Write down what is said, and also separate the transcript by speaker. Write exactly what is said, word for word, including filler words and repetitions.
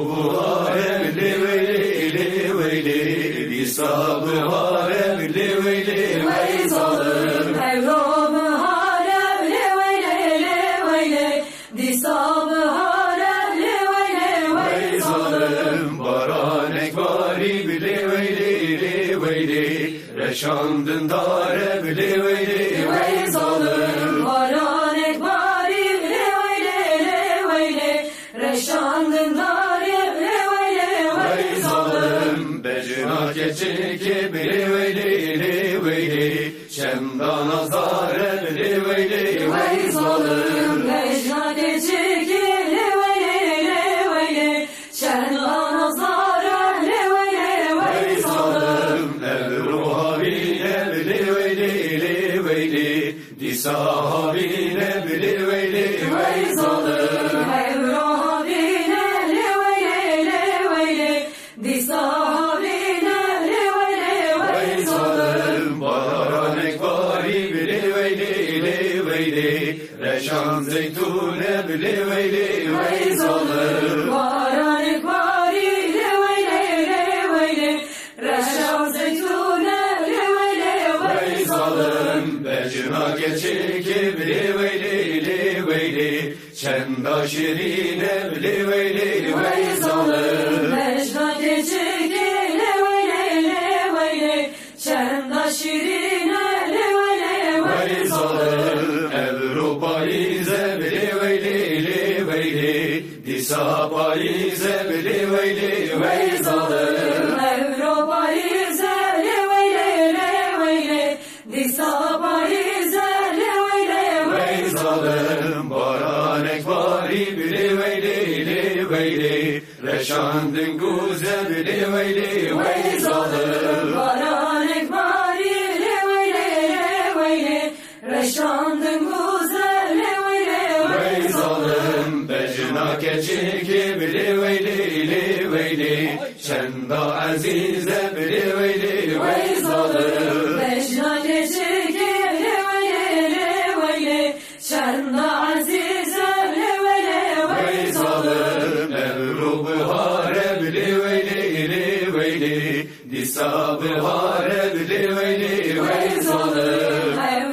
Speaker 1: buhare veli veli veli disabı hare veli veli vey zalim
Speaker 2: Evrabı hare veli veli disabı hare veli vey zalim
Speaker 1: baranek vari veli veli veli reşandın dare veli veli vey zalim
Speaker 2: baranek vari veli veli reşandın dare veli vey zalim
Speaker 1: becina keçeki veli veli veli şendan azare veli veli vey zalim
Speaker 2: becna keçeki veli veli şendan azare veli vey zalim
Speaker 1: Evruhavine veli veli veli disahavine veli veli vey zalim
Speaker 2: Evrahabine veli veli disahabine veli vey zalim
Speaker 1: baranek vari veli veli veli reşan zeytune veli veli vey zalim
Speaker 2: baranek vari veli veli reşan zeytune veli vey zalim
Speaker 1: becina geçeki veli veli veli çenda şirine veli veli vey zalim
Speaker 2: Mecna keçeki veli veli şenda şirine veli
Speaker 1: vey zalim Avrupa'yı veli veli veli disapa'yı veli veli vey zalim
Speaker 2: Avrupa'yı zeli veli veli disapa'yı zeli veli
Speaker 1: vey zalim baranek vari veli veli veli reşandın guze veli veli vey zalim
Speaker 2: baranek vari veli veli reşandın güzeli veli
Speaker 1: vey zalim becina keçeki veli veli veli şenda azize veli veli vey zalim
Speaker 2: Beşna keçeki veli veli şenda azize veli vey zalim
Speaker 1: Evrubu hare veli veli veli disabı hare veli veli vey zalim